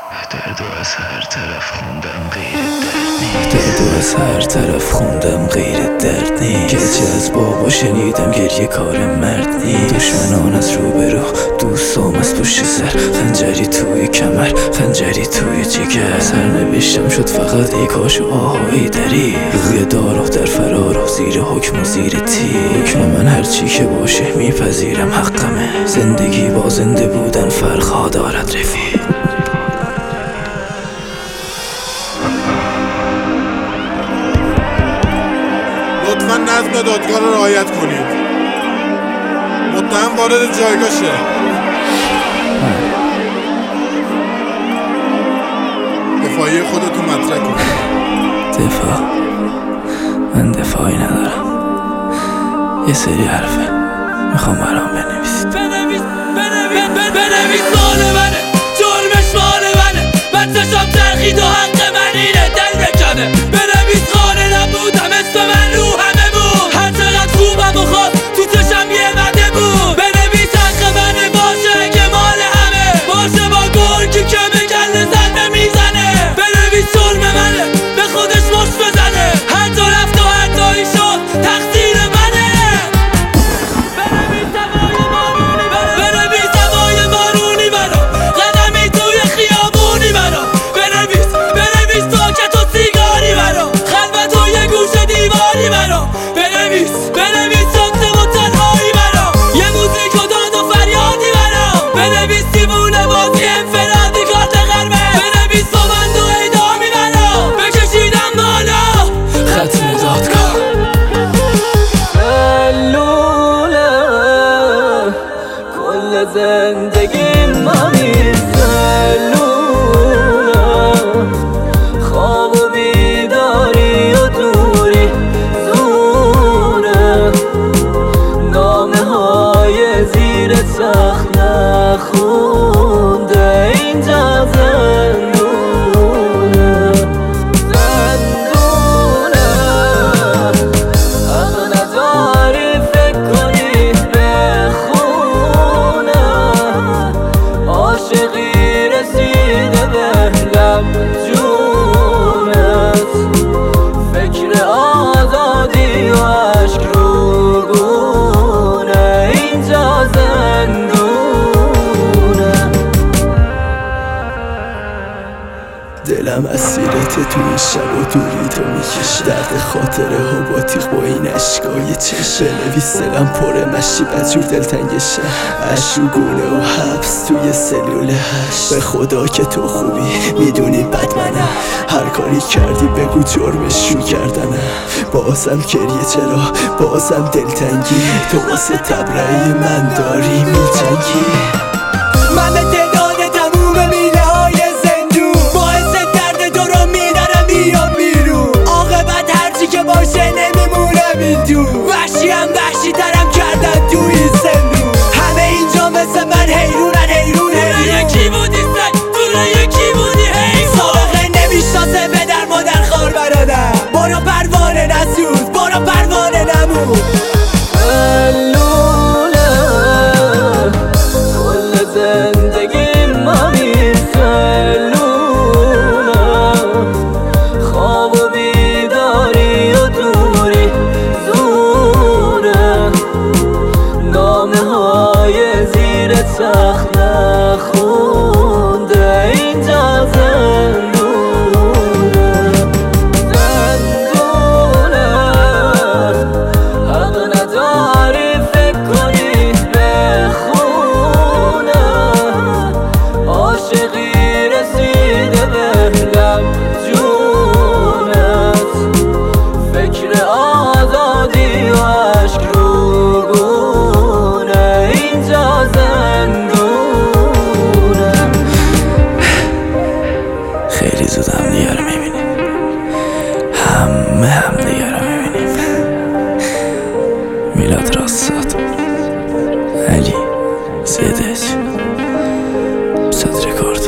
درد و از هر طرف خوندم غیر درد نیست. درد و از هر طرف خوندم غیر درد نیست. گرچه از بابا شنیدم گریه کار مرد نیست. دشمنان از روبرو، دوستام از پشت سر، خنجری توی کمر، خنجری توی جگر. سرنوشتم شد فقط ای کاش و آهای دری، روی دارو در فرارو، زیر حکم و زیر تیر. حکم من هرچی که باشه میپذیرم حقمه. زندگی با زنده بودن فرقا دارد رفیق. لطفا نظم دادگاه رو رعایت کنید. متهم وارد جایگاه شه. دفاعی خودتو مطرح کن. دفاع؟ من دفاعی ندارم. یه سری حرفه میخوام برام بنویسید. بنویس مال منه، جرمش مال منه. من چشم ترخید و حق من اینه دل بکنه. بنویس خانه نبودم، اسم من رو همه بود. هر چقدر خوبم و خواست تو چشم یه مده بود. بنویس حق منه باشه که مال همه، باشه با گرگی که به گله زن نمیزنه. بنویس جرم منه به خودش مش بزنه. هر جا رفت و هر جایی شد تقصیر منه. بنویس هوای بارونی برا، قدمی توی خیابونی برا. بنویس ساکت و سیگاری برا، خلوت و یه گوشه دیواری برا. بنویس ساکت و تنهایی برا، یه موزیک و داد و فریادی برا. بنویس دیوونه بازی انفرادی کارت قرمه. بنویس با بند و اعدامی برا، بکشیدم بالا ختم دادگاه. سلوله کل زندگی مامی. سلوله خواب و بیداری و دوری زوره. نامه های زیر تخت نخونده اینجا زندونه. حق نداری فکر کنی به خونه. عاشقی رسیده به لب جونت. فکر آزادی و عشق رو گونه اینجا زندونه. دلم اسیرت تو این شب و دوری تو میکشه. درد خاطره ها با تیغ با این عشقای چشه. بنویس دلم پره مشی بدجور دلتنگشه. عشق رو گونه و حبس توی سلول هشت. به خدا که تو خوبی میدونی بد منم. هر کاری کردی بگو جرمش رو کردنم. بازم گریه چرا بازم دلتنگی. تو واسه تبرئه من داری میجنگی. من به تعداد تموم میله های زندون، باعث درد تو رو میدارم بیام بیرون. عاقبت هرچی که باشه نمیمونم این دون. وحشی هم وحشی ترم کردن تو این زندون. همه اینجا مثل من حیرونن حیرون. یکی بودی سگ دوره یکی بودی حیرون. سابقه نمیشناسه پدر مادر خوار برادر. برو پروانه نسوز، برو پروانه نمون. کل زندگی مامی. سلوله خواب و بیداری و دوری زوره. نامه های زیر تخت نخونده اینجا زندونه. حق نداری فکر کنی به خونه. عاشقی رسیده به لب جونت. فکر آزادی و عشق رو گونه اینجا زندونه. خیلی زود هم دیگه رو میبینیم. هم دیگه رو میبینیم. میلاد راستاد، علی زدش، صد رکورد.